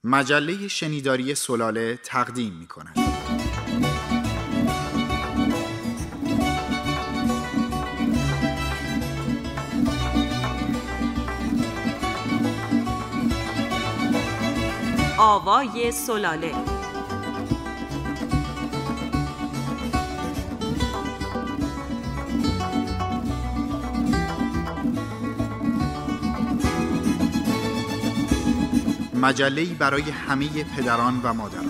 مجله شنیداری سلاله تقدیم می‌کند. آوای سلاله. مجله‌ای برای همه پدران و مادران.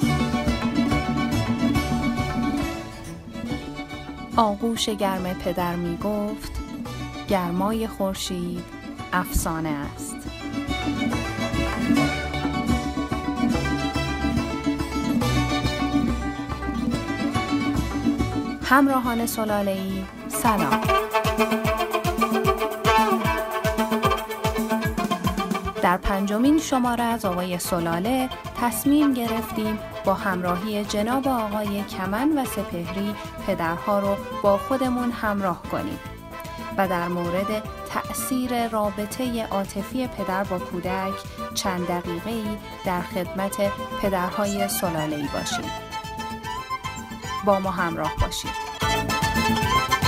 آغوش گرم پدر می گفت گرمای خورشید افسانه است. همراهان سلاله‌ای سلام. در 5مین شماره از آوای سلاله تصمیم گرفتیم با همراهی جناب آقای کمن و سپهری پدرها رو با خودمون همراه کنیم و در مورد تأثیر رابطه عاطفی پدر با کودک چند دقیقه‌ای در خدمت پدرهای سلاله‌ای باشیم. با ما همراه باشید.